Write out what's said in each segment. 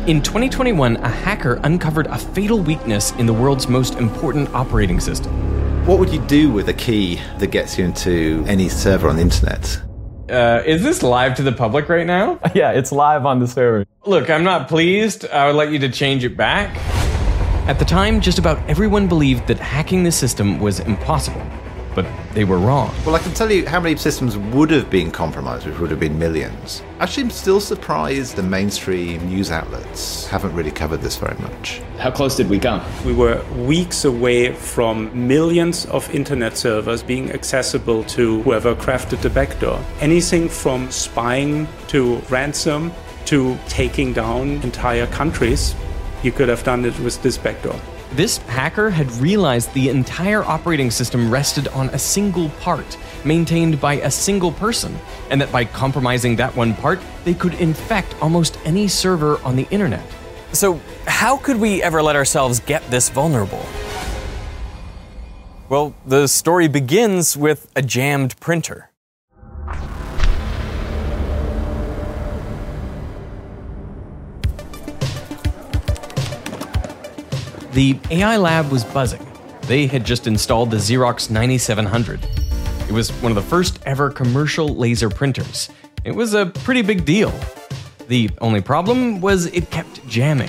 In 2021, a hacker uncovered a fatal weakness in the world's most important operating system. What would you do with a key that gets you into any server on the internet? Is this live to the public right now? Yeah, it's live on the server. Look, I'm not pleased. I would like you to change it back. At the time, just about everyone believed that hacking the system was impossible. But they were wrong. Well, I can tell you how many systems would have been compromised, which would have been millions. Actually, I'm still surprised the mainstream news outlets haven't really covered this very much. How close did we come? We were weeks away from millions of internet servers being accessible to whoever crafted the backdoor. Anything from spying to ransom to taking down entire countries, you could have done it with this backdoor. This hacker had realized the entire operating system rested on a single part, maintained by a single person, and that by compromising that one part, they could infect almost any server on the internet. So, how could we ever let ourselves get this vulnerable? Well, the story begins with a jammed printer. The AI lab was buzzing. They had just installed the Xerox 9700. It was one of the first ever commercial laser printers. It was a pretty big deal. The only problem was it kept jamming.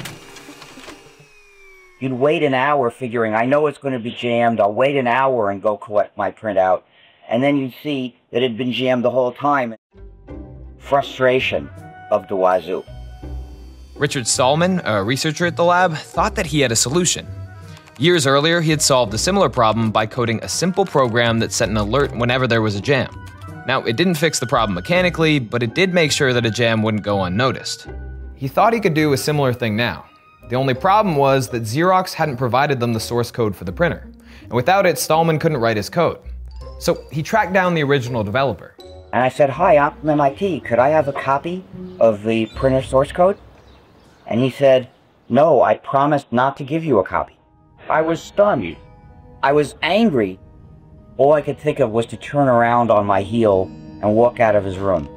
You'd wait an hour figuring, I know it's going to be jammed, I'll wait an hour and go collect my printout. And then you'd see that it had been jammed the whole time. Frustration of the wazoo. Richard Stallman, a researcher at the lab, thought that he had a solution. Years earlier, he had solved a similar problem by coding a simple program that sent an alert whenever there was a jam. Now, it didn't fix the problem mechanically, but it did make sure that a jam wouldn't go unnoticed. He thought he could do a similar thing now. The only problem was that Xerox hadn't provided them the source code for the printer, and without it, Stallman couldn't write his code. So he tracked down the original developer. And I said, hi, I'm from MIT. Could I have a copy of the printer source code? And he said, no, I promised not to give you a copy. I was stunned. I was angry. All I could think of was to turn around on my heel and walk out of his room.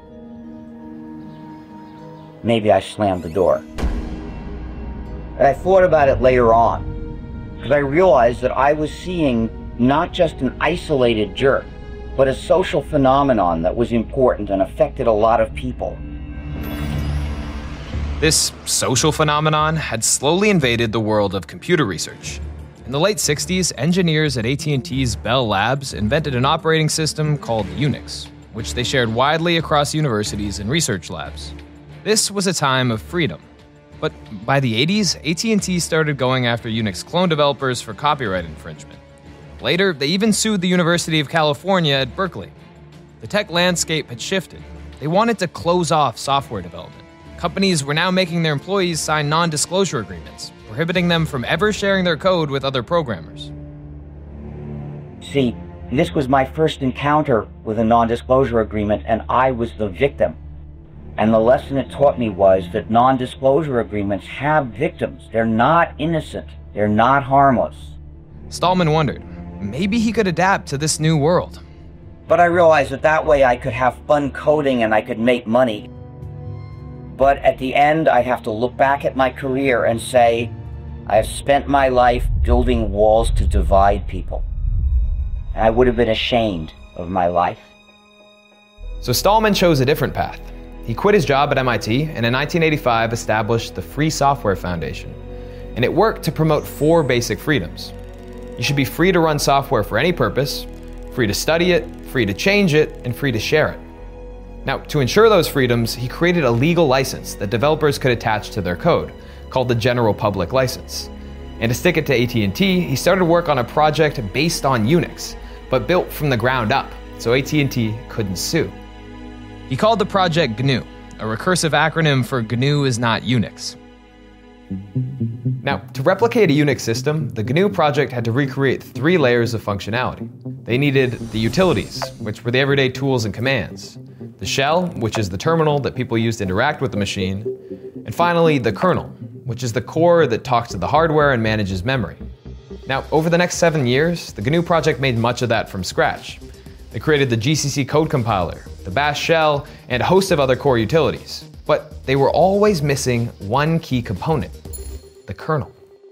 Maybe I slammed the door. And I thought about it later on, because I realized that I was seeing not just an isolated jerk, but a social phenomenon that was important and affected a lot of people. This social phenomenon had slowly invaded the world of computer research. In the late 60s, engineers at AT&T's Bell Labs invented an operating system called Unix, which they shared widely across universities and research labs. This was a time of freedom. But by the 80s, AT&T started going after Unix clone developers for copyright infringement. Later, they even sued the University of California at Berkeley. The tech landscape had shifted. They wanted to close off software development. Companies were now making their employees sign non-disclosure agreements, prohibiting them from ever sharing their code with other programmers. See, this was my first encounter with a non-disclosure agreement, and I was the victim. And the lesson it taught me was that non-disclosure agreements have victims. They're not innocent. They're not harmless. Stallman wondered, maybe he could adapt to this new world. But I realized that way I could have fun coding and I could make money. But at the end, I'd have to look back at my career and say, I have spent my life building walls to divide people. And I would have been ashamed of my life. So Stallman chose a different path. He quit his job at MIT and in 1985 established the Free Software Foundation. And it worked to promote 4 basic freedoms. You should be free to run software for any purpose, free to study it, free to change it, and free to share it. Now, to ensure those freedoms, he created a legal license that developers could attach to their code, called the General Public License. And to stick it to AT&T, he started work on a project based on Unix, but built from the ground up, so AT&T couldn't sue. He called the project GNU, a recursive acronym for GNU is not Unix. Now, to replicate a Unix system, the GNU project had to recreate 3 layers of functionality. They needed the utilities, which were the everyday tools and commands, the shell, which is the terminal that people use to interact with the machine, and finally the kernel, which is the core that talks to the hardware and manages memory. Now, over the next 7 years, the GNU project made much of that from scratch. They created the GCC code compiler, the Bash shell, and a host of other core utilities. But they were always missing one key component: the kernel.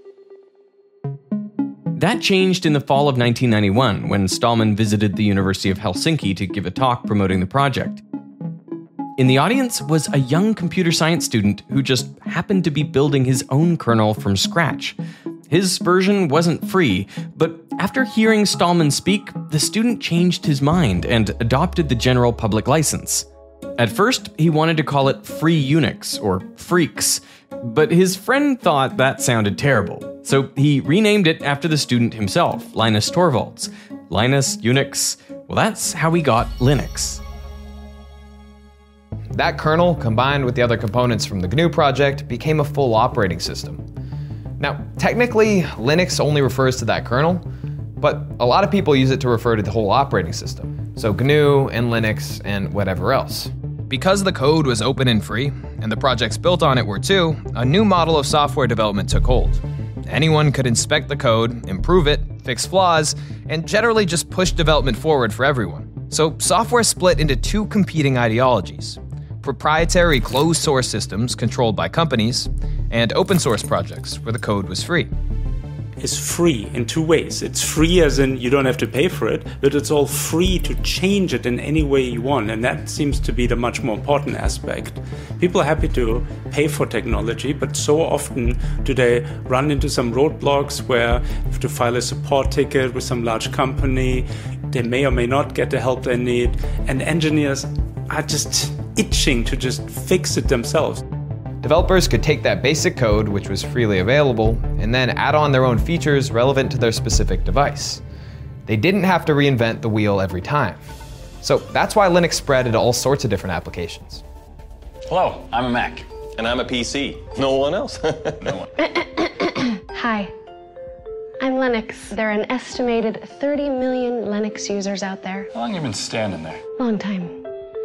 That changed in the fall of 1991 when Stallman visited the University of Helsinki to give a talk promoting the project. In the audience was a young computer science student who just happened to be building his own kernel from scratch. His version wasn't free, but after hearing Stallman speak, the student changed his mind and adopted the general public license. At first, he wanted to call it Free Unix, or Freaks, but his friend thought that sounded terrible, so he renamed it after the student himself, Linus Torvalds. Linus, Unix, well, that's how we got Linux. That kernel, combined with the other components from the GNU project, became a full operating system. Now, technically, Linux only refers to that kernel, but a lot of people use it to refer to the whole operating system. So GNU and Linux and whatever else. Because the code was open and free, and the projects built on it were too, a new model of software development took hold. Anyone could inspect the code, improve it, fix flaws, and generally just push development forward for everyone. So software split into two competing ideologies: proprietary closed source systems controlled by companies, and open source projects where the code was free. Is free in two ways. It's free as in you don't have to pay for it, but it's all free to change it in any way you want, and that seems to be the much more important aspect. People are happy to pay for technology, but so often do they run into some roadblocks where you have to file a support ticket with some large company, they may or may not get the help they need, and engineers are just itching to just fix it themselves. Developers could take that basic code, which was freely available, and then add on their own features relevant to their specific device. They didn't have to reinvent the wheel every time. So that's why Linux spread into all sorts of different applications. Hello, I'm a Mac. And I'm a PC. No one else. No one. Hi, I'm Linux. There are an estimated 30 million Linux users out there. How long have you been standing there? Long time.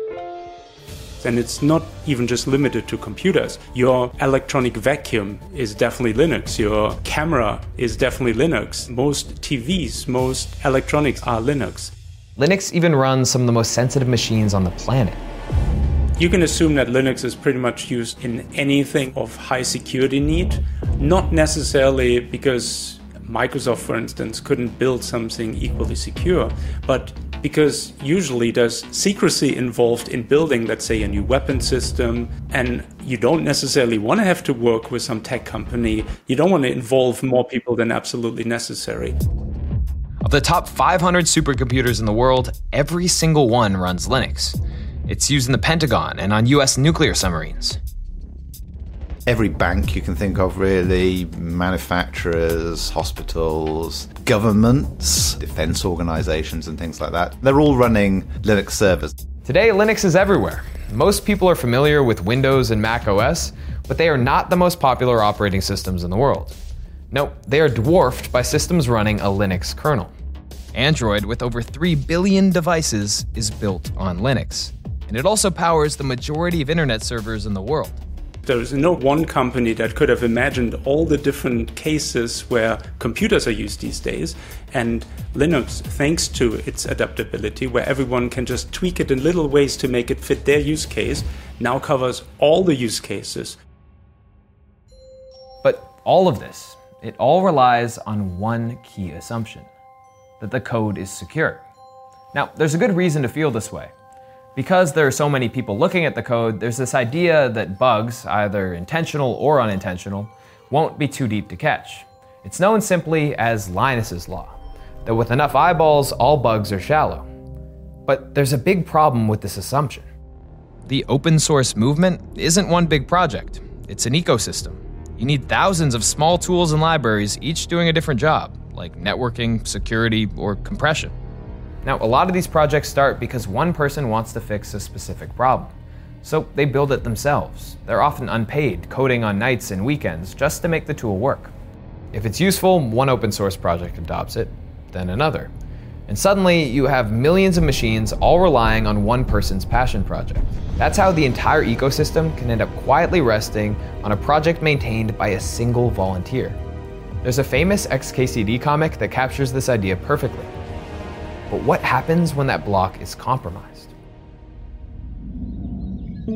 And it's not even just limited to computers. Your electronic vacuum is definitely Linux. Your camera is definitely Linux. Most TVs, most electronics are Linux. Linux even runs some of the most sensitive machines on the planet. You can assume that Linux is pretty much used in anything of high security need, not necessarily because Microsoft, for instance, couldn't build something equally secure, but because usually there's secrecy involved in building, let's say, a new weapon system, and you don't necessarily want to have to work with some tech company. You don't want to involve more people than absolutely necessary. Of the top 500 supercomputers in the world, every single one runs Linux. It's used in the Pentagon and on US nuclear submarines. Every bank you can think of, really, manufacturers, hospitals, governments, defense organizations and things like that. They're all running Linux servers. Today, Linux is everywhere. Most people are familiar with Windows and Mac OS, but they are not the most popular operating systems in the world. No, they are dwarfed by systems running a Linux kernel. Android, with over 3 billion devices, is built on Linux. And it also powers the majority of internet servers in the world. There is no one company that could have imagined all the different cases where computers are used these days. And Linux, thanks to its adaptability, where everyone can just tweak it in little ways to make it fit their use case, now covers all the use cases. But all of this, it all relies on one key assumption: that the code is secure. Now, there's a good reason to feel this way. Because there are so many people looking at the code, there's this idea that bugs, either intentional or unintentional, won't be too deep to catch. It's known simply as Linus's law, that with enough eyeballs, all bugs are shallow. But there's a big problem with this assumption. The open source movement isn't one big project. It's an ecosystem. You need thousands of small tools and libraries, each doing a different job, like networking, security, or compression. Now, a lot of these projects start because one person wants to fix a specific problem. So they build it themselves. They're often unpaid, coding on nights and weekends just to make the tool work. If it's useful, one open source project adopts it, then another. And suddenly you have millions of machines all relying on one person's passion project. That's how the entire ecosystem can end up quietly resting on a project maintained by a single volunteer. There's a famous XKCD comic that captures this idea perfectly. But what happens when that block is compromised? In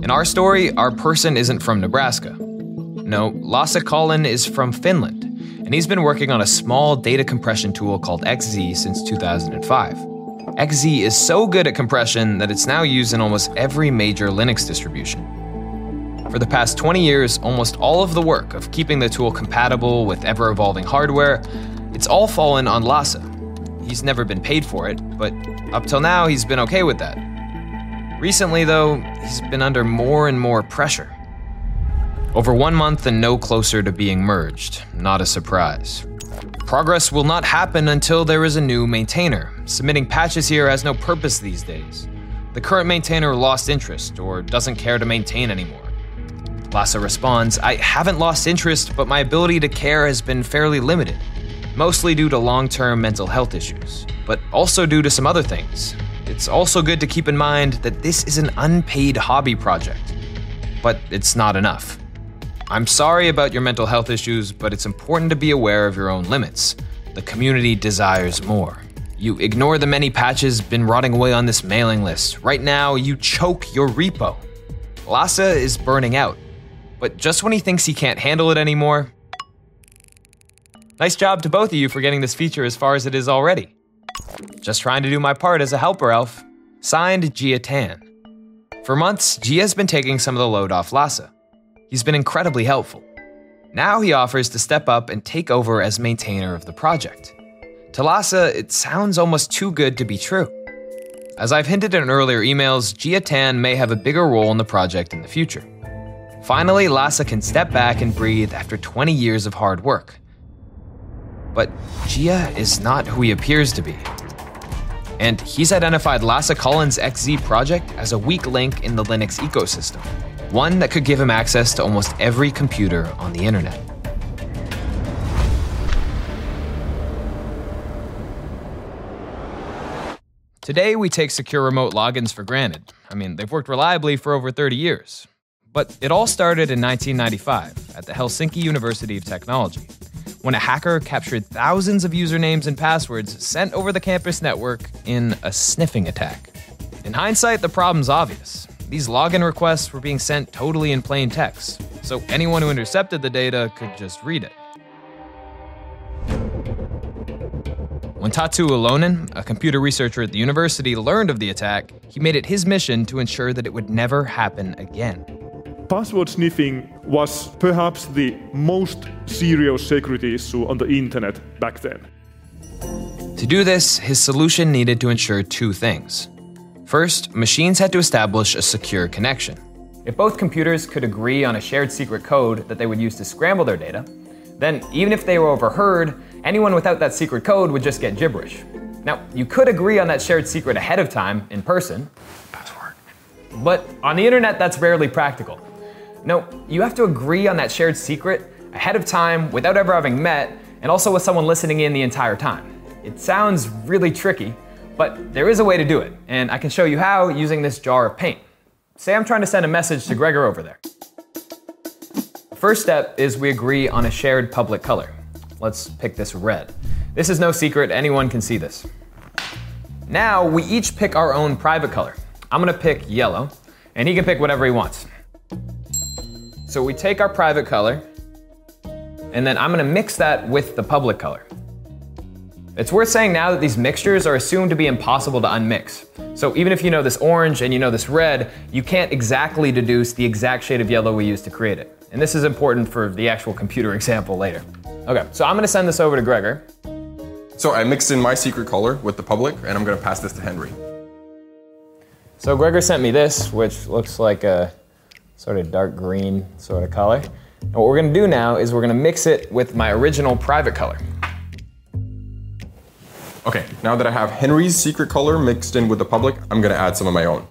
In our story, our person isn't from Nebraska. No, Lasse Collin is from Finland, and he's been working on a small data compression tool called XZ since 2005. XZ is so good at compression that it's now used in almost every major Linux distribution. For the past 20 years, almost all of the work of keeping the tool compatible with ever-evolving hardware, it's all fallen on Lasse. He's never been paid for it, but up till now, he's been okay with that. Recently, though, he's been under more and more pressure. Over 1 month and no closer to being merged. Not a surprise. Progress will not happen until there is a new maintainer. Submitting patches here has no purpose these days. The current maintainer lost interest or doesn't care to maintain anymore. Lasse responds, "I haven't lost interest, but my ability to care has been fairly limited, mostly due to long-term mental health issues, but also due to some other things. It's also good to keep in mind that this is an unpaid hobby project, but it's not enough. I'm sorry about your mental health issues, but it's important to be aware of your own limits. The community desires more. You ignore the many patches been rotting away on this mailing list. Right now, you choke your repo." Lasse is burning out, but just when he thinks he can't handle it anymore. Nice job to both of you for getting this feature as far as it is already. Just trying to do my part as a helper elf. Signed, Gia Tan. For months, Gia's been taking some of the load off Lasse. He's been incredibly helpful. Now he offers to step up and take over as maintainer of the project. To Lasse, it sounds almost too good to be true. As I've hinted in earlier emails, Gia Tan may have a bigger role in the project in the future. Finally, Lasse can step back and breathe after 20 years of hard work. But Gia is not who he appears to be. And he's identified Lasse Collin's XZ project as a weak link in the Linux ecosystem, one that could give him access to almost every computer on the internet. Today, we take secure remote logins for granted. I mean, they've worked reliably for over 30 years. But it all started in 1995 at the Helsinki University of Technology, when a hacker captured thousands of usernames and passwords sent over the campus network in a sniffing attack. In hindsight, the problem's obvious. These login requests were being sent totally in plain text, so anyone who intercepted the data could just read it. When Tatu Alonen, a computer researcher at the university, learned of the attack, he made it his mission to ensure that it would never happen again. Password sniffing was perhaps the most serious security issue on the internet back then. To do this, his solution needed to ensure two things. First, machines had to establish a secure connection. If both computers could agree on a shared secret code that they would use to scramble their data, then even if they were overheard, anyone without that secret code would just get gibberish. Now, you could agree on that shared secret ahead of time, in person. Password. But on the internet, that's rarely practical. No, you have to agree on that shared secret ahead of time without ever having met, and also with someone listening in the entire time. It sounds really tricky, but there is a way to do it, and I can show you how using this jar of paint. Say I'm trying to send a message to Gregor over there. The first step is we agree on a shared public color. Let's pick this red. This is no secret, anyone can see this. Now we each pick our own private color. I'm gonna pick yellow, and he can pick whatever he wants. So we take our private color, and then I'm gonna mix that with the public color. It's worth saying now that these mixtures are assumed to be impossible to unmix. So even if you know this orange and you know this red, you can't exactly deduce the exact shade of yellow we used to create it. And this is important for the actual computer example later. Okay, so I'm gonna send this over to Gregor. So I mixed in my secret color with the public, and I'm gonna pass this to Henry. So Gregor sent me this, which looks like a sort of dark green sort of color. And what we're gonna do now is we're gonna mix it with my original private color. Okay, now that I have Henry's secret color mixed in with the public, I'm gonna add some of my own.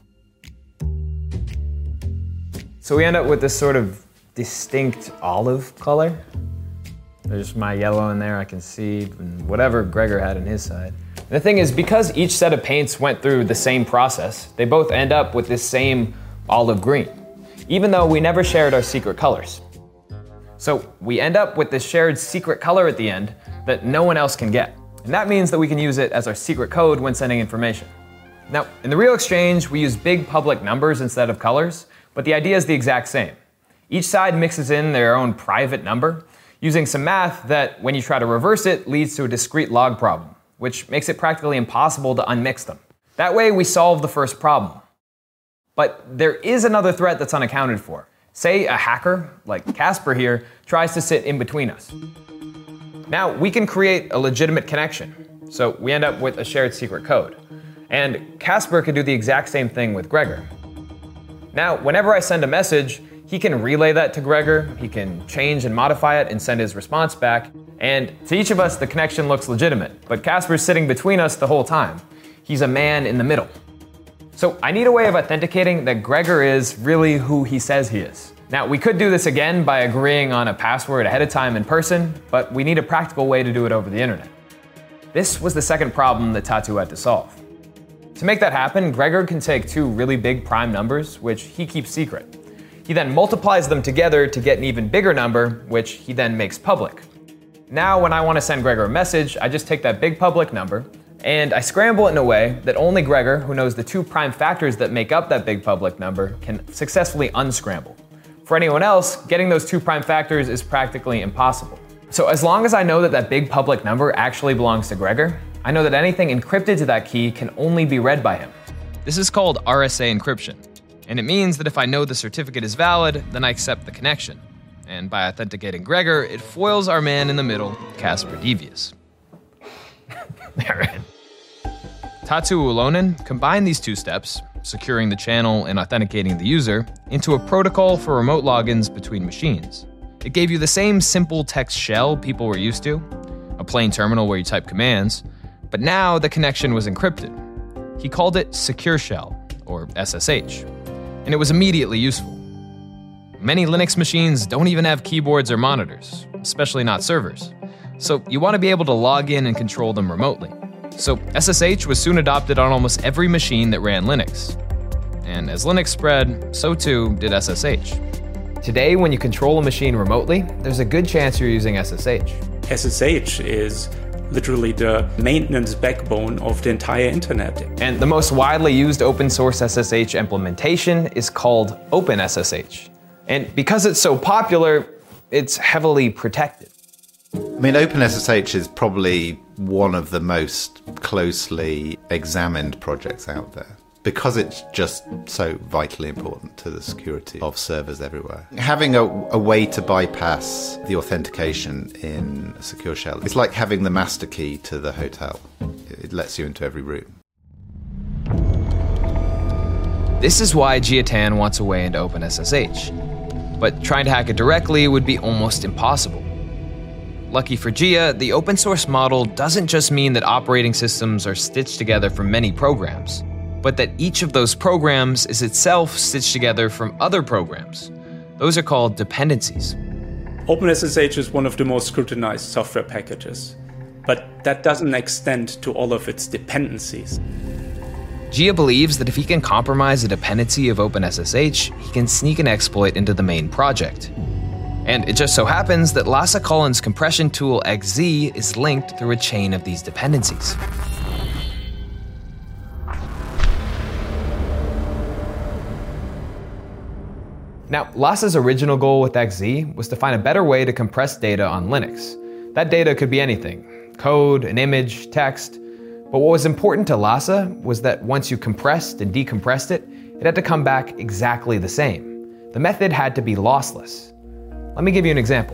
So we end up with this sort of distinct olive color. There's my yellow in there, I can see whatever Gregor had on his side. And the thing is, because each set of paints went through the same process, they both end up with this same olive green, even though we never shared our secret colors. So we end up with this shared secret color at the end that no one else can get. And that means that we can use it as our secret code when sending information. Now, in the real exchange, we use big public numbers instead of colors, but the idea is the exact same. Each side mixes in their own private number, using some math that, when you try to reverse it, leads to a discrete log problem, which makes it practically impossible to unmix them. That way, we solve the first problem. But there is another threat that's unaccounted for. Say a hacker, like Casper here, tries to sit in between us. Now, we can create a legitimate connection, so we end up with a shared secret code. And Casper could do the exact same thing with Gregor. Now, whenever I send a message, he can relay that to Gregor, he can change and modify it and send his response back, and to each of us the connection looks legitimate, but Casper's sitting between us the whole time. He's a man in the middle. So I need a way of authenticating that Gregor is really who he says he is. Now, we could do this again by agreeing on a password ahead of time in person, but we need a practical way to do it over the internet. This was the second problem that Tatu had to solve. To make that happen, Gregor can take two really big prime numbers, which he keeps secret. He then multiplies them together to get an even bigger number, which he then makes public. Now, when I want to send Gregor a message, I just take that big public number, and I scramble it in a way that only Gregor, who knows the two prime factors that make up that big public number, can successfully unscramble. For anyone else, getting those two prime factors is practically impossible. So as long as I know that that big public number actually belongs to Gregor, I know that anything encrypted to that key can only be read by him. This is called RSA encryption, and it means that if I know the certificate is valid, then I accept the connection. And by authenticating Gregor, it foils our man in the middle, Casper Devious. Tatu Ulonen combined these two steps, securing the channel and authenticating the user, into a protocol for remote logins between machines. It gave you the same simple text shell people were used to, a plain terminal where you type commands, but now the connection was encrypted. He called it Secure Shell, or SSH, and it was immediately useful. Many Linux machines don't even have keyboards or monitors, especially not servers, so you want to be able to log in and control them remotely. So SSH was soon adopted on almost every machine that ran Linux. And as Linux spread, so too did SSH. Today, when you control a machine remotely, there's a good chance you're using SSH. SSH is literally the maintenance backbone of the entire internet. And the most widely used open source SSH implementation is called OpenSSH. And because it's so popular, it's heavily protected. I mean, OpenSSH is probably one of the most closely examined projects out there because it's just so vitally important to the security of servers everywhere. Having a way to bypass the authentication in a secure shell, it's like having the master key to the hotel. It lets you into every room. This is why Jia Tan wants a way into OpenSSH. But trying to hack it directly would be almost impossible. Lucky for Jia, the open source model doesn't just mean that operating systems are stitched together from many programs, but that each of those programs is itself stitched together from other programs. Those are called dependencies. OpenSSH is one of the most scrutinized software packages, but that doesn't extend to all of its dependencies. Jia believes that if he can compromise a dependency of OpenSSH, he can sneak an exploit into the main project. And it just so happens that Lasse Collins' compression tool XZ is linked through a chain of these dependencies. Now, Lasse's original goal with XZ was to find a better way to compress data on Linux. That data could be anything: code, an image, text. But what was important to Lasse was that once you compressed and decompressed it, it had to come back exactly the same. The method had to be lossless. Let me give you an example.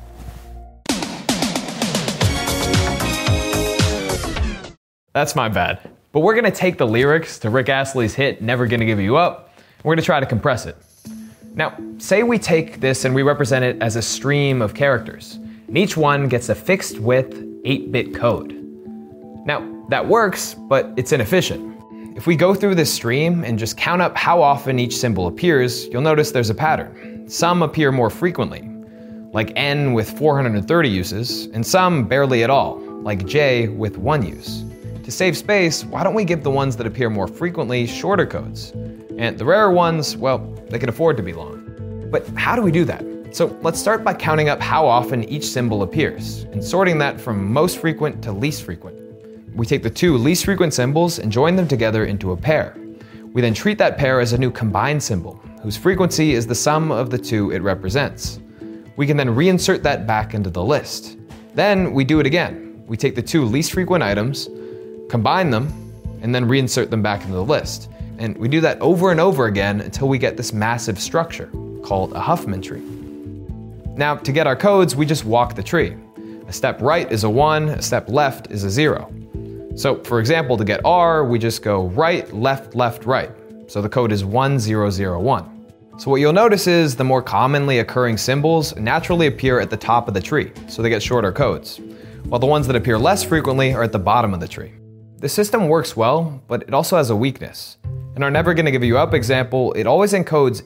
That's my bad. But we're gonna take the lyrics to Rick Astley's hit Never Gonna Give You Up, and we're gonna try to compress it. Now, say we take this and we represent it as a stream of characters, and each one gets a fixed width 8-bit code. Now, that works, but it's inefficient. If we go through this stream and just count up how often each symbol appears, you'll notice there's a pattern. Some appear more frequently, like N with 430 uses, and some barely at all, like J with 1 use. To save space, why don't we give the ones that appear more frequently shorter codes? And the rarer ones, well, they can afford to be long. But how do we do that? So let's start by counting up how often each symbol appears, and sorting that from most frequent to least frequent. We take the two least frequent symbols and join them together into a pair. We then treat that pair as a new combined symbol, whose frequency is the sum of the two it represents. We can then reinsert that back into the list. Then we do it again. We take the two least frequent items, combine them, and then reinsert them back into the list. And we do that over and over again until we get this massive structure called a Huffman tree. Now, to get our codes, we just walk the tree. A step right is a 1, a step left is a 0. So, for example, to get R, we just go right, left, left, right. So the code is 1001. So what you'll notice is the more commonly occurring symbols naturally appear at the top of the tree, so they get shorter codes, while the ones that appear less frequently are at the bottom of the tree. The system works well, but it also has a weakness. In our Never Gonna Give You Up example, it always encodes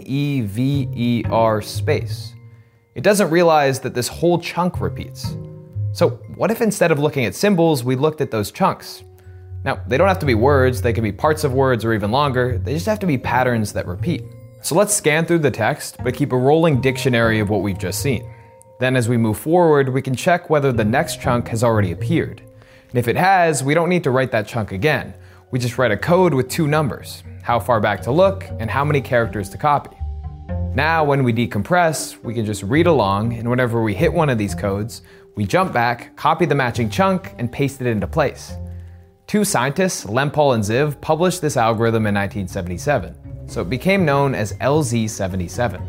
NEVER space. It doesn't realize that this whole chunk repeats. So what if instead of looking at symbols, we looked at those chunks? Now, they don't have to be words, they can be parts of words or even longer, they just have to be patterns that repeat. So let's scan through the text, but keep a rolling dictionary of what we've just seen. Then as we move forward, we can check whether the next chunk has already appeared. And if it has, we don't need to write that chunk again. We just write a code with two numbers, how far back to look and how many characters to copy. Now, when we decompress, we can just read along, and whenever we hit one of these codes, we jump back, copy the matching chunk, and paste it into place. Two scientists, Lempel and Ziv, published this algorithm in 1977. So it became known as LZ77.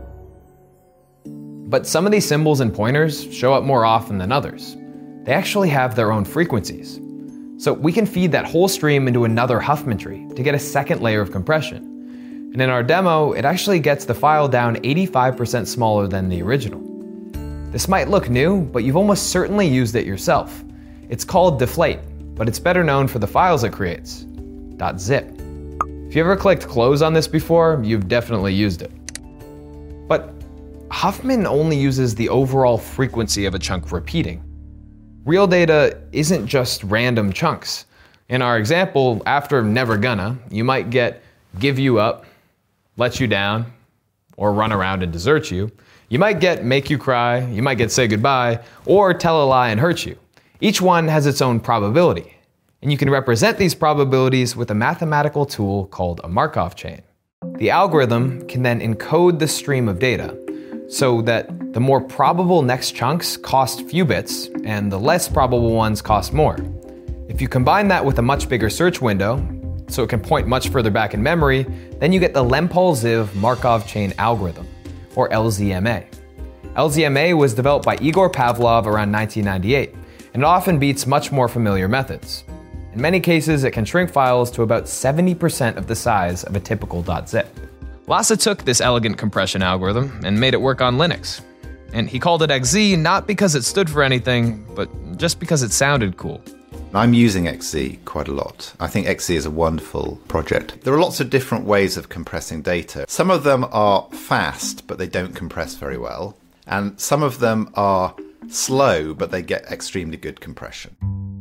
But some of these symbols and pointers show up more often than others. They actually have their own frequencies. So we can feed that whole stream into another Huffman tree to get a second layer of compression. And in our demo, it actually gets the file down 85% smaller than the original. This might look new, but you've almost certainly used it yourself. It's called Deflate, but it's better known for the files it creates, .zip. If you ever clicked close on this before, you've definitely used it. But Huffman only uses the overall frequency of a chunk repeating. Real data isn't just random chunks. In our example, after never gonna, you might get give you up, let you down, or run around and desert you. You might get make you cry, you might get say goodbye, or tell a lie and hurt you. Each one has its own probability. And you can represent these probabilities with a mathematical tool called a Markov chain. The algorithm can then encode the stream of data so that the more probable next chunks cost few bits and the less probable ones cost more. If you combine that with a much bigger search window, so it can point much further back in memory, then you get the Lempel-Ziv Markov chain algorithm, or LZMA. LZMA was developed by Igor Pavlov around 1998, and it often beats much more familiar methods. In many cases, it can shrink files to about 70% of the size of a typical .zip. Lasse took this elegant compression algorithm and made it work on Linux. And he called it XZ not because it stood for anything, but just because it sounded cool. I'm using XZ quite a lot. I think XZ is a wonderful project. There are lots of different ways of compressing data. Some of them are fast, but they don't compress very well. And some of them are slow, but they get extremely good compression.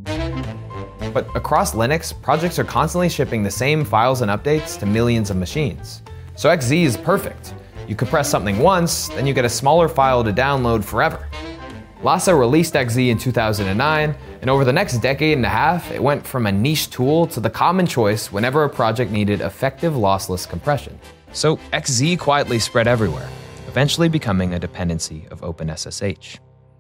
But across Linux, projects are constantly shipping the same files and updates to millions of machines. So XZ is perfect. You compress something once, then you get a smaller file to download forever. Lasse released XZ in 2009, and over the next decade and a half, it went from a niche tool to the common choice whenever a project needed effective lossless compression. So XZ quietly spread everywhere, eventually becoming a dependency of OpenSSH.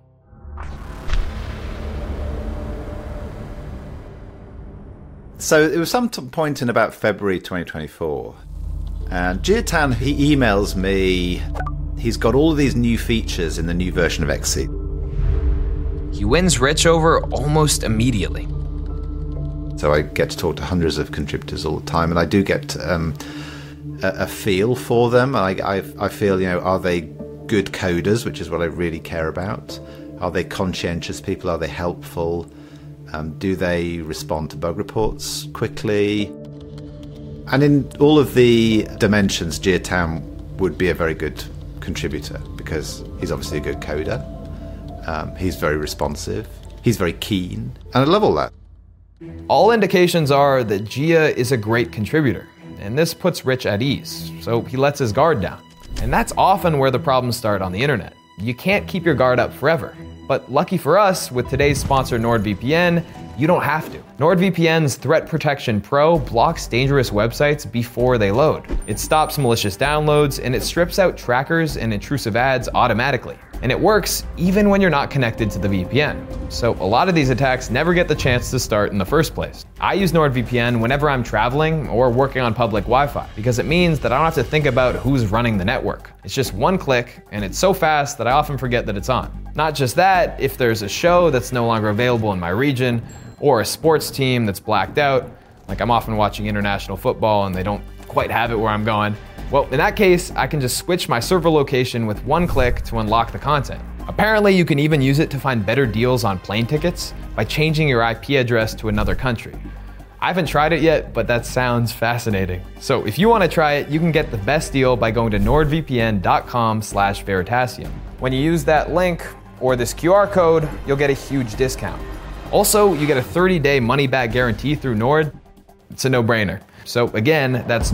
So it was some point in about February 2024, and Jiatan, he emails me. He's got all of these new features in the new version of XZ. He wins Rich over almost immediately. So I get to talk to hundreds of contributors all the time, and I do get a feel for them. I feel, are they good coders, which is what I really care about? Are they conscientious people? Are they helpful? Do they respond to bug reports quickly? And in all of the dimensions, Jiatan would be a very good contributor because he's obviously a good coder. He's very responsive. He's very keen. And I love all that. All indications are that Gia is a great contributor, and this puts Rich at ease, so he lets his guard down. And that's often where the problems start on the internet. You can't keep your guard up forever. But lucky for us, with today's sponsor NordVPN, You don't have to. NordVPN's Threat Protection Pro blocks dangerous websites before they load. It stops malicious downloads, and it strips out trackers and intrusive ads automatically. And it works even when you're not connected to the VPN. So a lot of these attacks never get the chance to start in the first place. I use NordVPN whenever I'm traveling or working on public Wi-Fi because it means that I don't have to think about who's running the network. It's just one click, and it's so fast that I often forget that it's on. Not just that, if there's a show that's no longer available in my region, or a sports team that's blacked out, like I'm often watching international football and they don't quite have it where I'm going, well, in that case, I can just switch my server location with one click to unlock the content. Apparently, you can even use it to find better deals on plane tickets by changing your IP address to another country. I haven't tried it yet, but that sounds fascinating. So if you want to try it, you can get the best deal by going to nordvpn.com/Veritasium. When you use that link or this QR code, you'll get a huge discount. Also, you get a 30-day money-back guarantee through Nord. It's a no-brainer. So again, that's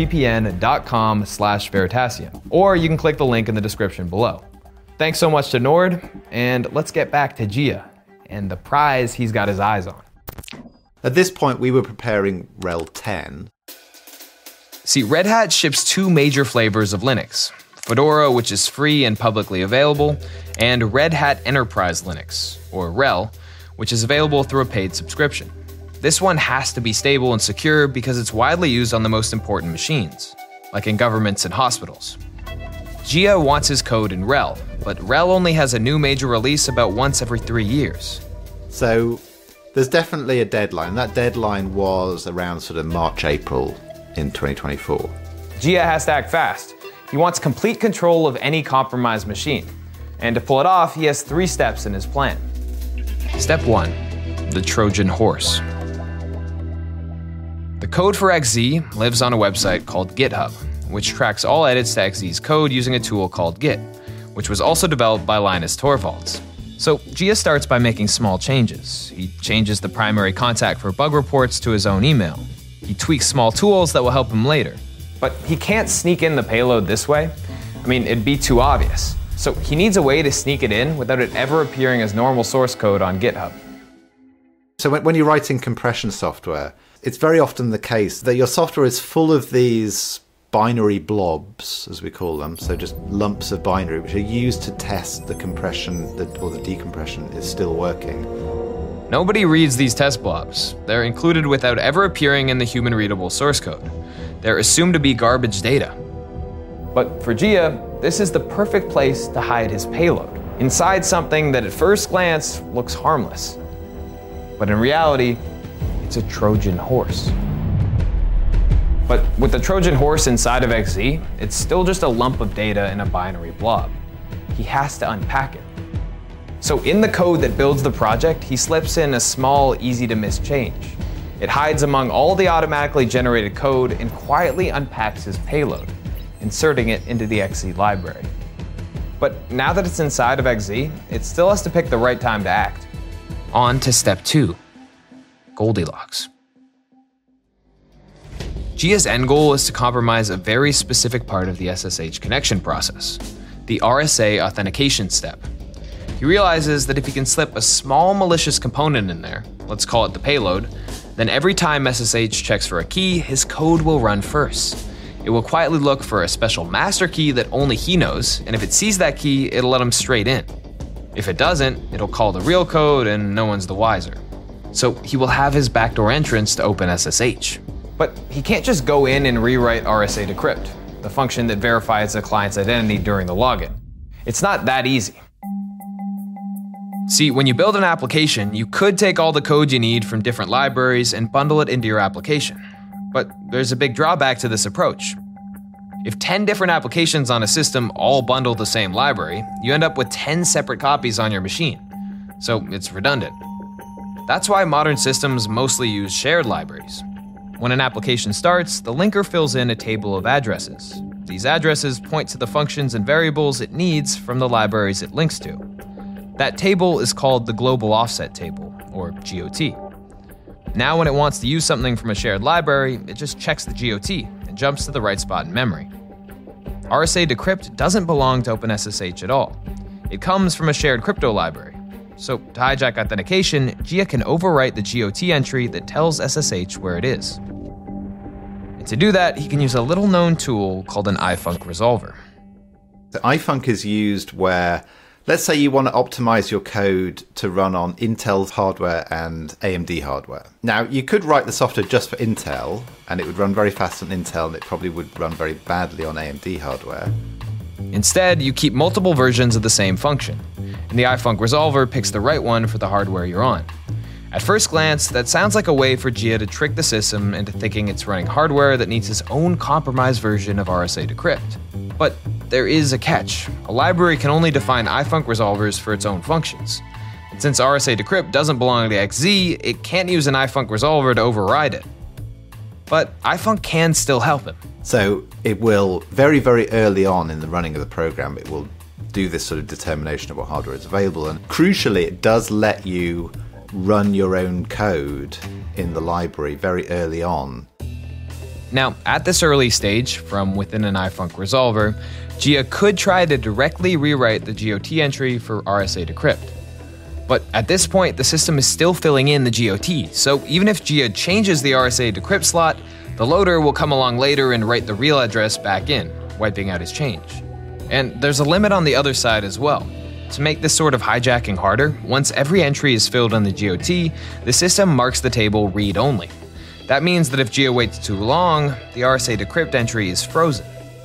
nordvpn.com/Veritasium. Or you can click the link in the description below. Thanks so much to Nord, and let's get back to Gia and the prize he's got his eyes on. At this point, we were preparing RHEL 10. See, Red Hat ships two major flavors of Linux. Fedora, which is free and publicly available, and Red Hat Enterprise Linux, or RHEL, which is available through a paid subscription. This one has to be stable and secure because it's widely used on the most important machines, like in governments and hospitals. Gia wants his code in RHEL, but RHEL only has a new major release about once every 3 years. So there's definitely a deadline. That deadline was around sort of March, April in 2024. Gia has to act fast. He wants complete control of any compromised machine. And to pull it off, he has 3 steps in his plan. Step 1, the Trojan horse. The code for XZ lives on a website called GitHub, which tracks all edits to XZ's code using a tool called Git, which was also developed by Linus Torvalds. So Gia starts by making small changes. He changes the primary contact for bug reports to his own email. He tweaks small tools that will help him later. But he can't sneak in the payload this way. I mean, it'd be too obvious. So he needs a way to sneak it in without it ever appearing as normal source code on GitHub. So when you're writing compression software, it's very often the case that your software is full of these binary blobs, as we call them, so just lumps of binary, which are used to test the compression or the decompression is still working. Nobody reads these test blobs. They're included without ever appearing in the human-readable source code. They're assumed to be garbage data. But for Gia, this is the perfect place to hide his payload, inside something that at first glance looks harmless. But in reality, it's a Trojan horse. But with the Trojan horse inside of XZ, it's still just a lump of data in a binary blob. He has to unpack it. So in the code that builds the project, he slips in a small, easy-to-miss change. It hides among all the automatically generated code and quietly unpacks his payload, inserting it into the XZ library. But now that it's inside of XZ, it still has to pick the right time to act. On to step 2, Goldilocks. Gia's end goal is to compromise a very specific part of the SSH connection process, the RSA authentication step. He realizes that if he can slip a small malicious component in there, let's call it the payload, then every time SSH checks for a key, his code will run first. It will quietly look for a special master key that only he knows, and if it sees that key, it'll let him straight in. If it doesn't, it'll call the real code and no one's the wiser. So he will have his backdoor entrance to open SSH. But he can't just go in and rewrite RSA decrypt, the function that verifies the client's identity during the login. It's not that easy. See, when you build an application, you could take all the code you need from different libraries and bundle it into your application. But there's a big drawback to this approach. If 10 different applications on a system all bundle the same library, you end up with 10 separate copies on your machine. So it's redundant. That's why modern systems mostly use shared libraries. When an application starts, the linker fills in a table of addresses. These addresses point to the functions and variables it needs from the libraries it links to. That table is called the Global Offset Table, or GOT. Now when it wants to use something from a shared library, it just checks the GOT and jumps to the right spot in memory. RSA decrypt doesn't belong to OpenSSH at all. It comes from a shared crypto library. So to hijack authentication, Jia can overwrite the GOT entry that tells SSH where it is. And to do that, he can use a little-known tool called an iFunk resolver. The iFunk is used where, let's say you want to optimize your code to run on Intel's hardware and AMD hardware. Now, you could write the software just for Intel, and it would run very fast on Intel, and it probably would run very badly on AMD hardware. Instead, you keep multiple versions of the same function, and the iFunk resolver picks the right one for the hardware you're on. At first glance, that sounds like a way for Jia to trick the system into thinking it's running hardware that needs its own compromised version of RSA Decrypt. But there is a catch. A library can only define iFunk resolvers for its own functions. And since RSA Decrypt doesn't belong to XZ, it can't use an iFunk resolver to override it. But iFunk can still help him. So it will, very, very early on in the running of the program, it will do this sort of determination of what hardware is available. And crucially, it does let you run your own code in the library very early on. Now, at this early stage, from within an iFunk resolver, Jia could try to directly rewrite the GOT entry for RSA Decrypt. But at this point, the system is still filling in the GOT, so even if Jia changes the RSA Decrypt slot, the loader will come along later and write the real address back in, wiping out his change. And there's a limit on the other side as well. To make this sort of hijacking harder, once every entry is filled on the GOT, the system marks the table read-only. That means that if Jia waits too long, the RSA Decrypt entry is frozen.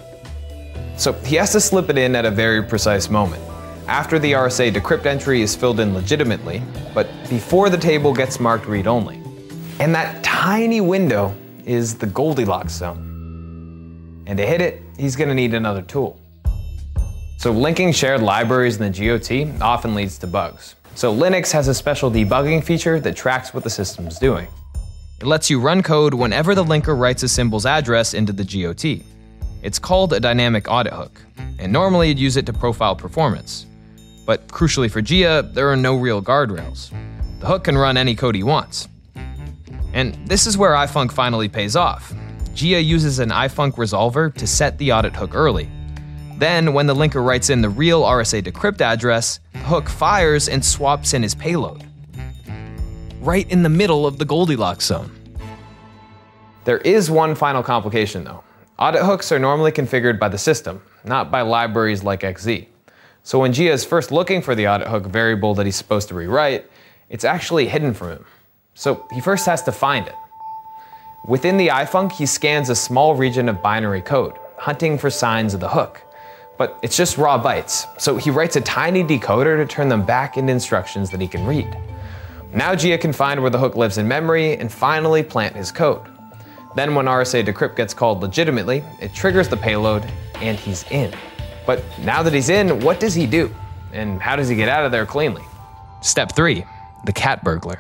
So he has to slip it in at a very precise moment, after the RSA Decrypt entry is filled in legitimately, but before the table gets marked read-only. And that tiny window is the Goldilocks zone. And to hit it, he's going to need another tool. So linking shared libraries in the GOT often leads to bugs. So Linux has a special debugging feature that tracks what the system's doing. It lets you run code whenever the linker writes a symbol's address into the GOT. It's called a dynamic audit hook, and normally you'd use it to profile performance. But crucially for Jia, there are no real guardrails. The hook can run any code he wants. And this is where iFunk finally pays off. Jia uses an iFunk resolver to set the audit hook early. Then, when the linker writes in the real RSA Decrypt address, the hook fires and swaps in his payload. Right in the middle of the Goldilocks zone. There is one final complication though. Audit hooks are normally configured by the system, not by libraries like XZ. So when Jia is first looking for the audit hook variable that he's supposed to rewrite, it's actually hidden from him. So he first has to find it. Within the iFunk, he scans a small region of binary code, hunting for signs of the hook. But it's just raw bytes, so he writes a tiny decoder to turn them back into instructions that he can read. Now Jia can find where the hook lives in memory and finally plant his code. Then when RSA Decrypt gets called legitimately, it triggers the payload, and he's in. But now that he's in, what does he do? And how does he get out of there cleanly? Step 3, the cat burglar.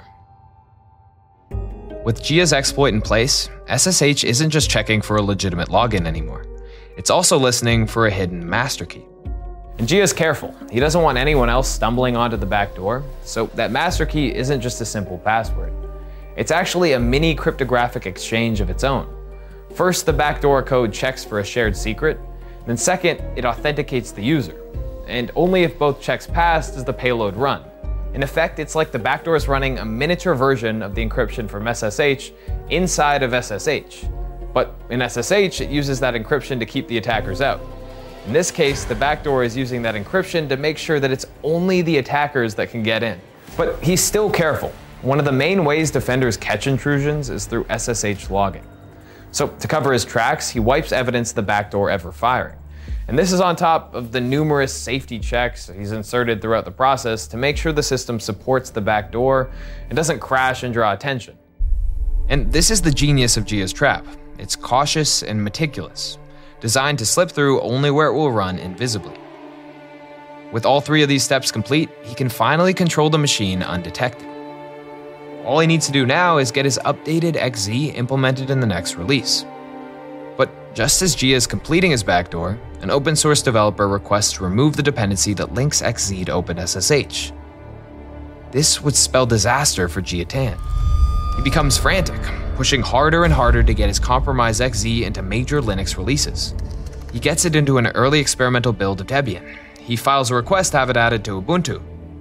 With Jia's exploit in place, SSH isn't just checking for a legitimate login anymore. It's also listening for a hidden master key. And Jia's careful. He doesn't want anyone else stumbling onto the back door, so that master key isn't just a simple password. It's actually a mini cryptographic exchange of its own. First, the backdoor code checks for a shared secret, then second, it authenticates the user. And only if both checks pass does the payload run. In effect, it's like the backdoor is running a miniature version of the encryption from SSH inside of SSH. But in SSH, it uses that encryption to keep the attackers out. In this case, the backdoor is using that encryption to make sure that it's only the attackers that can get in. But he's still careful. One of the main ways defenders catch intrusions is through SSH logging. So to cover his tracks, he wipes evidence of the backdoor ever firing. And this is on top of the numerous safety checks he's inserted throughout the process to make sure the system supports the backdoor and doesn't crash and draw attention. And this is the genius of Jia's trap. It's cautious and meticulous, designed to slip through only where it will run invisibly. With all 3 of these steps complete, he can finally control the machine undetected. All he needs to do now is get his updated XZ implemented in the next release. But just as Jia is completing his backdoor, an open source developer requests to remove the dependency that links XZ to OpenSSH. This would spell disaster for Jia Tan. He becomes frantic, pushing harder and harder to get his compromised XZ into major Linux releases. He gets it into an early experimental build of Debian. He files a request to have it added to Ubuntu.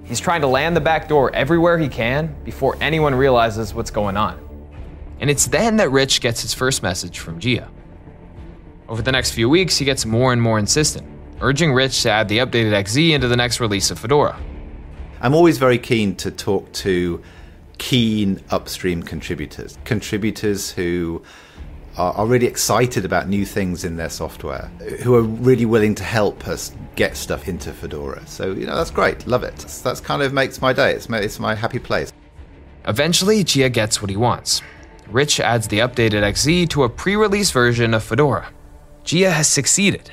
He's trying to land the backdoor everywhere he can before anyone realizes what's going on. And it's then that Rich gets his first message from Gia. Over the next few weeks, he gets more and more insistent, urging Rich to add the updated XZ into the next release of Fedora. I'm always very keen to talk to keen upstream contributors who are really excited about new things in their software, who are really willing to help us get stuff into Fedora. So, that's great. Love it. That's kind of makes my day. It's my happy place. Eventually, Gia gets what he wants. Rich adds the updated XZ to a pre-release version of Fedora. Gia has succeeded.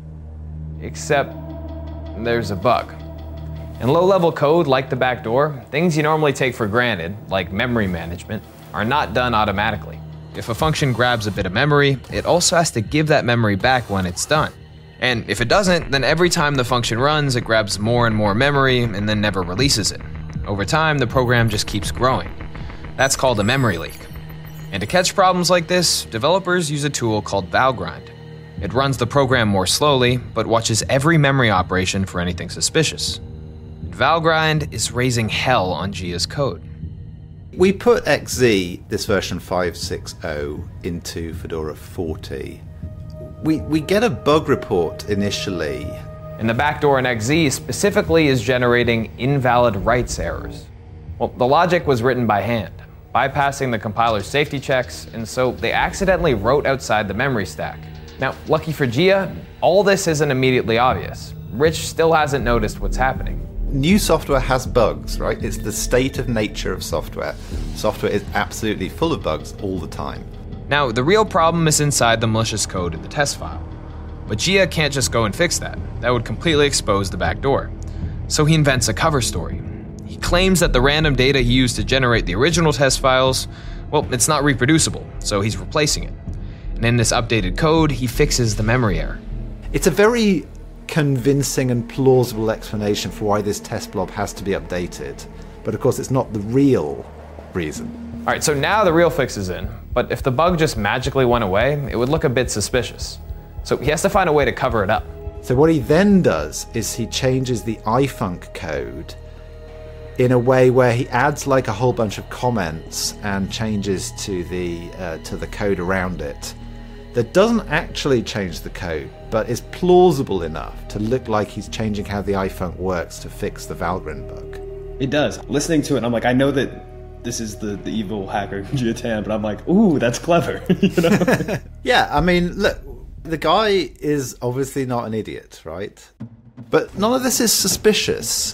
Except there's a bug. In low-level code like the backdoor, things you normally take for granted, like memory management, are not done automatically. If a function grabs a bit of memory, it also has to give that memory back when it's done. And if it doesn't, then every time the function runs, it grabs more and more memory and then never releases it. Over time, the program just keeps growing. That's called a memory leak. And to catch problems like this, developers use a tool called Valgrind. It runs the program more slowly, but watches every memory operation for anything suspicious. And Valgrind is raising hell on Gia's code. We put XZ, this version 5.6.0, into Fedora 40. We get a bug report initially. And the backdoor in XZ specifically is generating invalid writes errors. Well, the logic was written by hand, bypassing the compiler's safety checks, and so they accidentally wrote outside the memory stack. Now, lucky for Gia, all this isn't immediately obvious. Rich still hasn't noticed what's happening. New software has bugs, right? It's the state of nature of software. Software is absolutely full of bugs all the time. Now, the real problem is inside the malicious code in the test file. But Gia can't just go and fix that. That would completely expose the backdoor. So he invents a cover story. He claims that the random data he used to generate the original test files, well, it's not reproducible, so he's replacing it. And in this updated code, he fixes the memory error. It's a very convincing and plausible explanation for why this test blob has to be updated. But of course, it's not the real reason. All right, so now the real fix is in, but if the bug just magically went away, it would look a bit suspicious. So he has to find a way to cover it up. So what he then does is he changes the ifunc code in a way where he adds like a whole bunch of comments and changes to the code around it that doesn't actually change the code, but is plausible enough to look like he's changing how the ifunc works to fix the Valgrind bug. It does. Listening to it, I'm like, I know that this is the evil hacker Gia Tan, but I'm like, ooh, that's clever. Yeah, I mean, look, the guy is obviously not an idiot, right? But none of this is suspicious.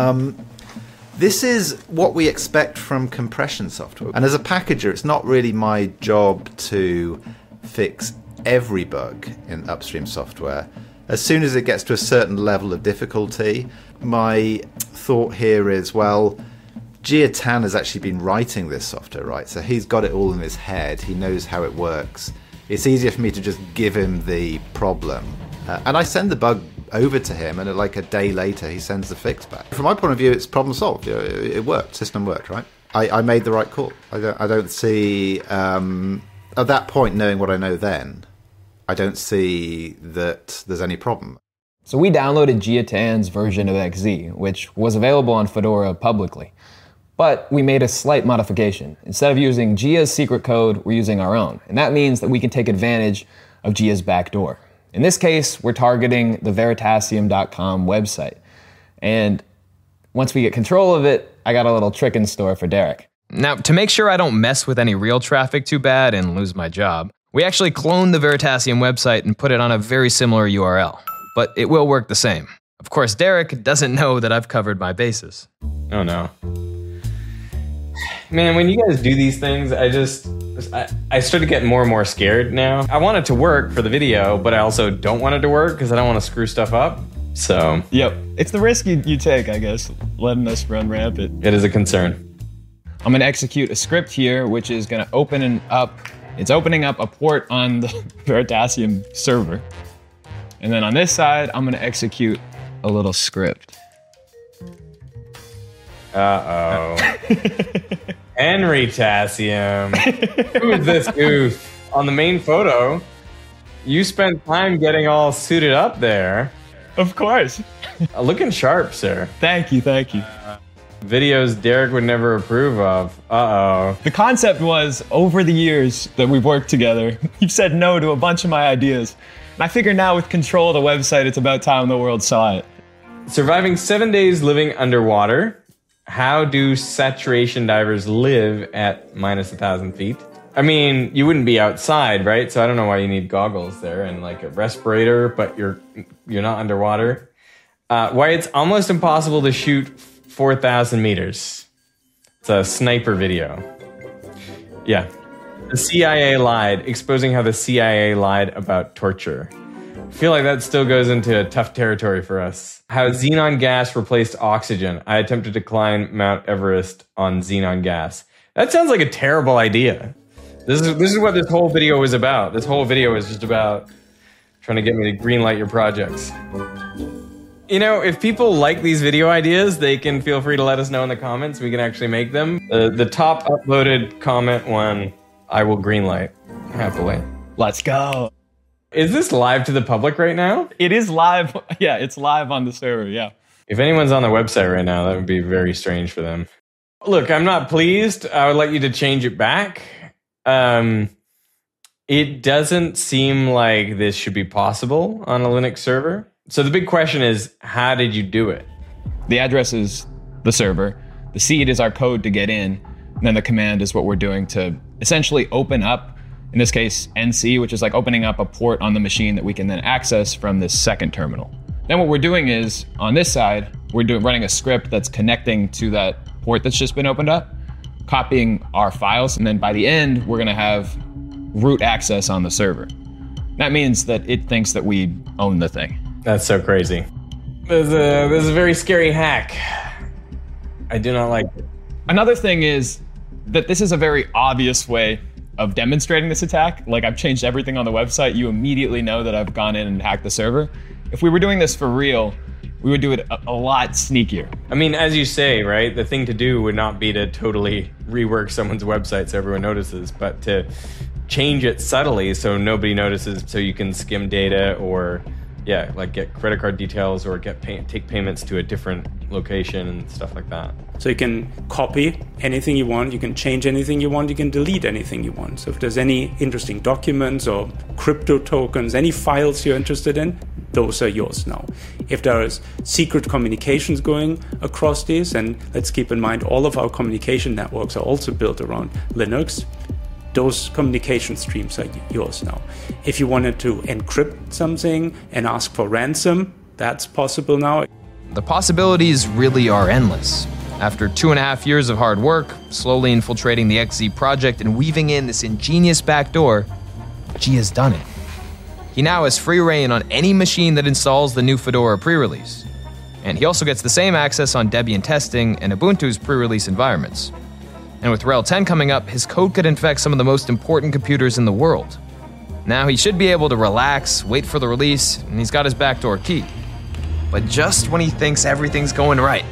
This is what we expect from compression software. And as a packager, it's not really my job to fix every bug in upstream software. As soon as it gets to a certain level of difficulty, my thought here is, well, Gia Tan has actually been writing this software, right? So he's got it all in his head. He knows how it works. It's easier for me to just give him the problem. And I send the bug over to him, and like a day later, he sends the fix back. From my point of view, it's problem solved. It worked. System worked, right? I made the right call. I don't see... at that point, knowing what I know then, I don't see that there's any problem. So we downloaded Gia Tan's version of XZ, which was available on Fedora publicly. But we made a slight modification. Instead of using Gia's secret code, we're using our own. And that means that we can take advantage of Gia's backdoor. In this case, we're targeting the Veritasium.com website. And once we get control of it, I got a little trick in store for Derek. Now, to make sure I don't mess with any real traffic too bad and lose my job, we actually cloned the Veritasium website and put it on a very similar URL. But it will work the same. Of course, Derek doesn't know that I've covered my bases. Oh no. Man, when you guys do these things, I start to get more and more scared now. I want it to work for the video, but I also don't want it to work because I don't want to screw stuff up. So, yep. It's the risk you take, I guess, letting us run rampant. It is a concern. I'm going to execute a script here, which is going to opening up a port on the Veritasium server. And then on this side, I'm going to execute a little script. Uh-oh. Henrytasium. Who is this goof? On the main photo, you spent time getting all suited up there. Of course. Looking sharp, sir. Thank you. Videos Derek would never approve of. Uh-oh. The concept was, over the years that we've worked together, you've said no to a bunch of my ideas. And I figure now with control of the website, it's about time the world saw it. Surviving 7 days living underwater. How do saturation divers live at minus 1,000 feet? I mean, you wouldn't be outside, right? So I don't know why you need goggles there and like a respirator, but you're not underwater. Why it's almost impossible to shoot 4,000 meters. It's a sniper video. Yeah. The CIA lied, exposing how the CIA lied about torture. I feel like that still goes into tough territory for us. How xenon gas replaced oxygen. I attempted to climb Mount Everest on xenon gas. That sounds like a terrible idea. This is what this whole video was about. This whole video is just about trying to get me to greenlight your projects. You know, if people like these video ideas, they can feel free to let us know in the comments. We can actually make them. The top uploaded comment one, I will greenlight happily. Let's go. Is this live to the public right now? It is live. Yeah, it's live on the server, yeah. If anyone's on the website right now, that would be very strange for them. Look, I'm not pleased. I would like you to change it back. It doesn't seem like this should be possible on a Linux server. So the big question is, how did you do it? The address is the server. The seed is our code to get in. And then the command is what we're doing to essentially open up, in this case, NC, which is like opening up a port on the machine that we can then access from this second terminal. Then what we're doing is, on this side, we're running a script that's connecting to that port that's just been opened up, copying our files, and then by the end, we're gonna have root access on the server. That means that it thinks that we own the thing. That's so crazy. This is a very scary hack. I do not like it. Another thing is that this is a very obvious way of demonstrating this attack. Like, I've changed everything on the website. You immediately know that I've gone in and hacked the server. If we were doing this for real, we would do it a lot sneakier. I mean, as you say, right, the thing to do would not be to totally rework someone's website so everyone notices, but to change it subtly so nobody notices, so you can skim data or, yeah, like get credit card details or take payments to a different location and stuff like that. So you can copy anything you want, you can change anything you want, you can delete anything you want. So if there's any interesting documents or crypto tokens, any files you're interested in, those are yours now. If there's secret communications going across these, and let's keep in mind all of our communication networks are also built around Linux, those communication streams are yours now. If you wanted to encrypt something and ask for ransom, that's possible now. The possibilities really are endless. After 2.5 years of hard work, slowly infiltrating the XZ project and weaving in this ingenious backdoor, G has done it. He now has free reign on any machine that installs the new Fedora pre-release. And he also gets the same access on Debian testing and Ubuntu's pre-release environments. And with RHEL 10 coming up, his code could infect some of the most important computers in the world. Now he should be able to relax, wait for the release, and he's got his backdoor key. But just when he thinks everything's going right.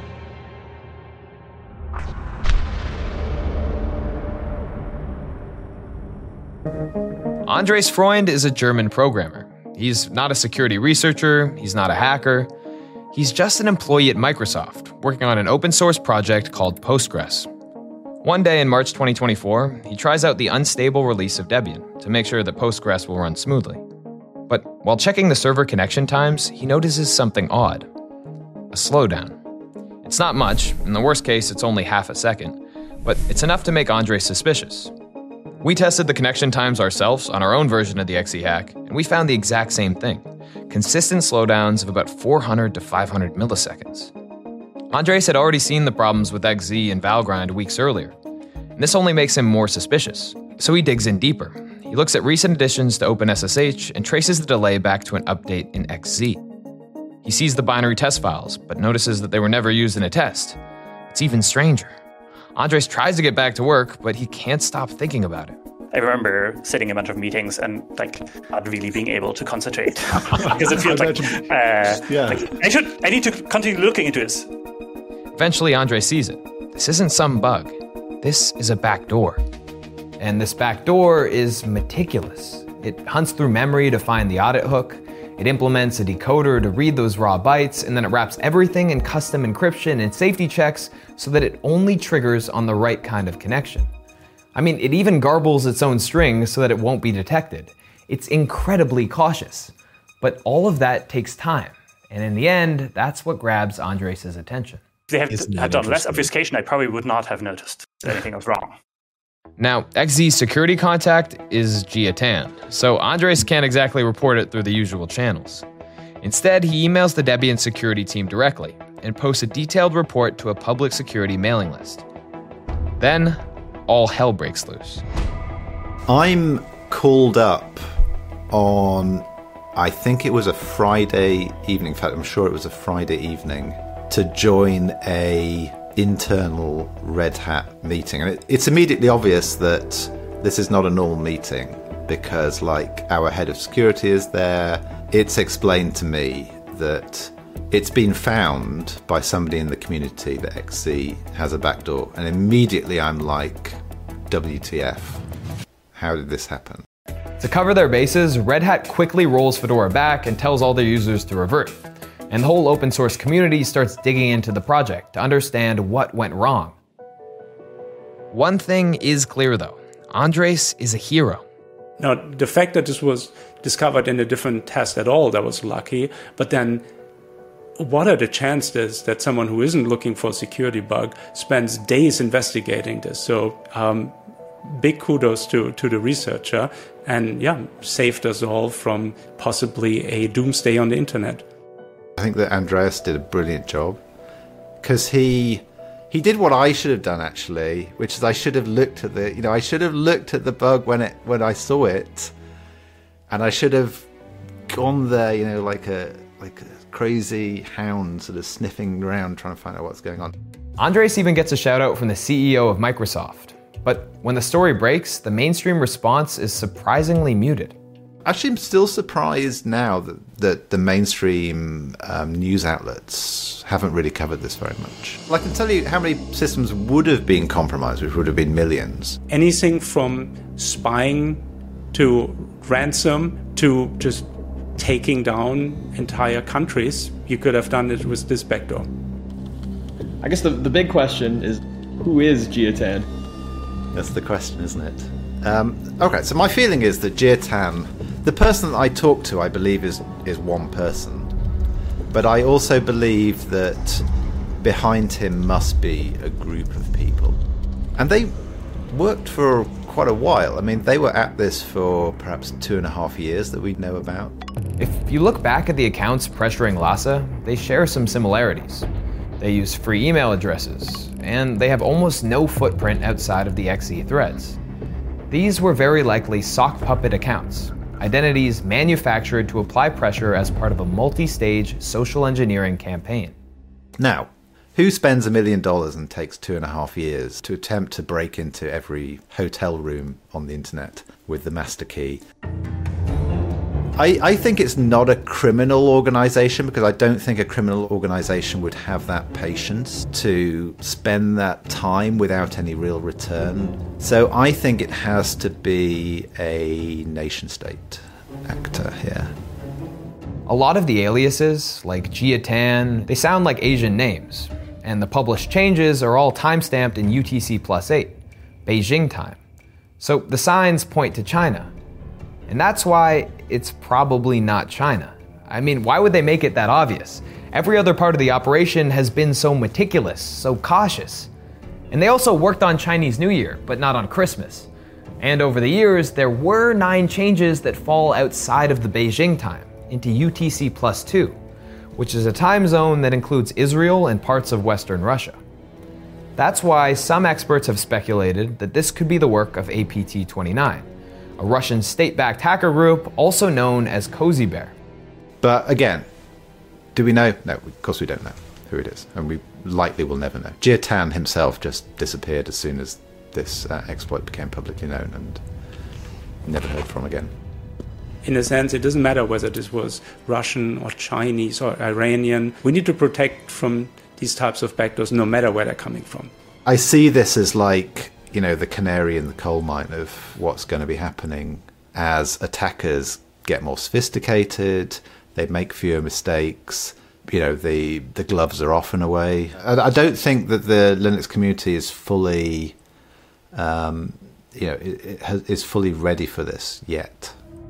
Andres Freund is a German programmer. He's not a security researcher, he's not a hacker. He's just an employee at Microsoft, working on an open source project called Postgres. One day in March 2024, he tries out the unstable release of Debian to make sure that Postgres will run smoothly. But while checking the server connection times, he notices something odd. A slowdown. It's not much, in the worst case it's only half a second, but it's enough to make Andres suspicious. We tested the connection times ourselves on our own version of the XZ hack, and we found the exact same thing. Consistent slowdowns of about 400 to 500 milliseconds. Andres had already seen the problems with XZ and Valgrind weeks earlier, and this only makes him more suspicious. So he digs in deeper. He looks at recent additions to OpenSSH and traces the delay back to an update in XZ. He sees the binary test files, but notices that they were never used in a test. It's even stranger. Andres tries to get back to work, but he can't stop thinking about it. I remember sitting in a bunch of meetings and not really being able to concentrate because it feels I need to continue looking into this. Eventually, Andres sees it. This isn't some bug. This is a backdoor. And this backdoor is meticulous. It hunts through memory to find the audit hook. It implements a decoder to read those raw bytes, and then it wraps everything in custom encryption and safety checks so that it only triggers on the right kind of connection. I mean, it even garbles its own strings so that it won't be detected. It's incredibly cautious. But all of that takes time. And in the end, that's what grabs Andres' attention. If they had done less obfuscation, I probably would not have noticed that anything was wrong. Now, XZ's security contact is Jia Tan, so Andres can't exactly report it through the usual channels. Instead, he emails the Debian security team directly and posts a detailed report to a public security mailing list. Then, all hell breaks loose. I'm called up on, I think it was a Friday evening, in fact, I'm sure it was a Friday evening, to join a internal Red Hat meeting. And it's immediately obvious that this is not a normal meeting because, like, our head of security is there. It's explained to me that it's been found by somebody in the community that XZ has a backdoor. And immediately I'm like, WTF? How did this happen? To cover their bases, Red Hat quickly rolls Fedora back and tells all their users to revert. And the whole open source community starts digging into the project to understand what went wrong. One thing is clear though, Andres is a hero. Now, the fact that this was discovered in a different test at all, that was lucky, but then what are the chances that someone who isn't looking for a security bug spends days investigating this? So big kudos to the researcher, and saved us all from possibly a doomsday on the internet. I think that Andreas did a brilliant job because he did what I should have done actually, which is I should have looked at the bug when I saw it, and I should have gone there, like a crazy hound sort of sniffing around trying to find out what's going on. Andres even gets a shout out from the CEO of Microsoft. But when the story breaks, the mainstream response is surprisingly muted. Actually, I'm still surprised now that the mainstream news outlets haven't really covered this very much. I can tell you how many systems would have been compromised, which would have been millions. Anything from spying to ransom to just taking down entire countries, you could have done it with this backdoor. I guess the big question is, who is Jia Tan? That's the question, isn't it? Okay, so my feeling is that Jia Tan, the person that I talk to, I believe is one person. But I also believe that behind him must be a group of people. And they worked for quite a while. I mean, they were at this for perhaps 2.5 years that we know about. If you look back at the accounts pressuring Lhasa, they share some similarities. They use free email addresses, and they have almost no footprint outside of the XZ threads. These were very likely sock puppet accounts, identities manufactured to apply pressure as part of a multi-stage social engineering campaign. Now, who spends $1 million and takes 2.5 years to attempt to break into every hotel room on the internet with the master key? I think it's not a criminal organization, because I don't think a criminal organization would have that patience to spend that time without any real return. So I think it has to be a nation-state actor here. A lot of the aliases, like Jia Tan, they sound like Asian names, and the published changes are all timestamped in UTC+8, Beijing time. So the signs point to China. And that's why it's probably not China. I mean, why would they make it that obvious? Every other part of the operation has been so meticulous, so cautious. And they also worked on Chinese New Year, but not on Christmas. And over the years, there were 9 changes that fall outside of the Beijing time, into UTC+2, which is a time zone that includes Israel and parts of Western Russia. That's why some experts have speculated that this could be the work of APT29, a Russian state-backed hacker group also known as Cozy Bear. But again, do we know? No, of course we don't know who it is, and we likely will never know. Jia Tan himself just disappeared as soon as this exploit became publicly known, and never heard from again. In a sense, it doesn't matter whether this was Russian or Chinese or Iranian. We need to protect from these types of backdoors no matter where they're coming from. I see this as like, the canary in the coal mine of what's going to be happening as attackers get more sophisticated, they make fewer mistakes. The gloves are off in a way. I don't think that the Linux community is fully, is fully ready for this yet.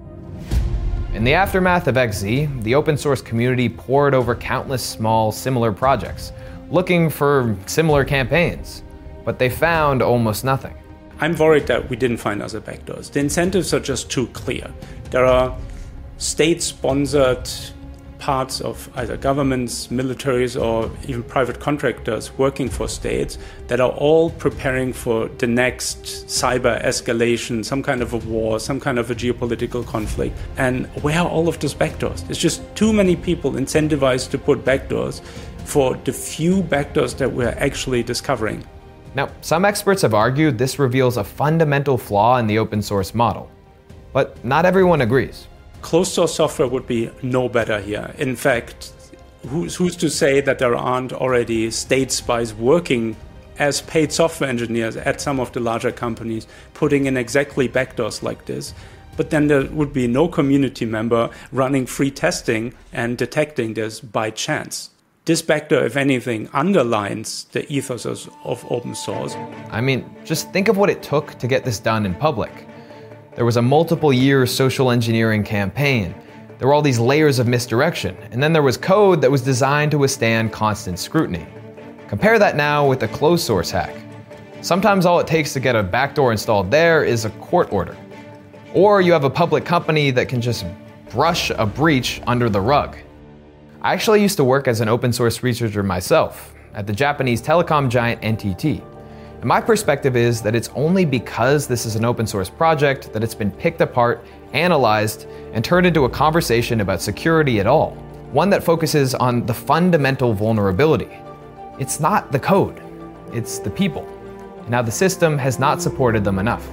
In the aftermath of XZ, the open source community pored over countless small, similar projects, looking for similar campaigns, but they found almost nothing. I'm worried that we didn't find other backdoors. The incentives are just too clear. There are state-sponsored parts of either governments, militaries, or even private contractors working for states that are all preparing for the next cyber escalation, some kind of a war, some kind of a geopolitical conflict. And where are all of those backdoors? There's just too many people incentivized to put backdoors for the few backdoors that we're actually discovering. Now, some experts have argued this reveals a fundamental flaw in the open source model, but not everyone agrees. Closed source software would be no better here. In fact, who's to say that there aren't already state spies working as paid software engineers at some of the larger companies, putting in exactly backdoors like this? But then there would be no community member running free testing and detecting this by chance. This backdoor, if anything, underlines the ethos of open source. I mean, just think of what it took to get this done in public. There was a multiple-year social engineering campaign. There were all these layers of misdirection, and then there was code that was designed to withstand constant scrutiny. Compare that now with a closed-source hack. Sometimes all it takes to get a backdoor installed there is a court order. Or you have a public company that can just brush a breach under the rug. I actually used to work as an open-source researcher myself at the Japanese telecom giant NTT. And my perspective is that it's only because this is an open source project that it's been picked apart, analyzed, and turned into a conversation about security at all. One that focuses on the fundamental vulnerability. It's not the code, it's the people. Now the system has not supported them enough.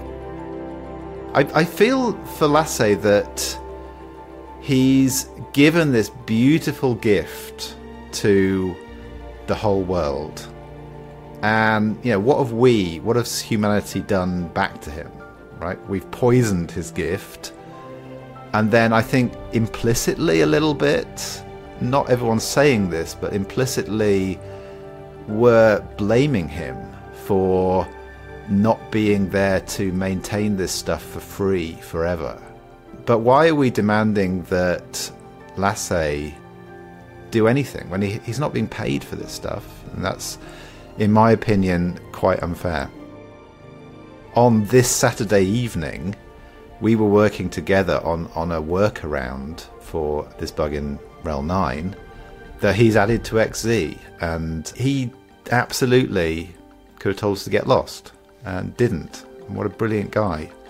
I feel for Lasse that he's given this beautiful gift to the whole world. And, what has humanity done back to him, right? We've poisoned his gift. And then I think implicitly a little bit, not everyone's saying this, but implicitly we're blaming him for not being there to maintain this stuff for free forever. But why are we demanding that Lasse do anything when he's not being paid for this stuff? And that's, in my opinion, quite unfair. On this Saturday evening, we were working together on a workaround for this bug in RHEL 9 that he's added to XZ, and he absolutely could have told us to get lost and didn't. And what a brilliant guy.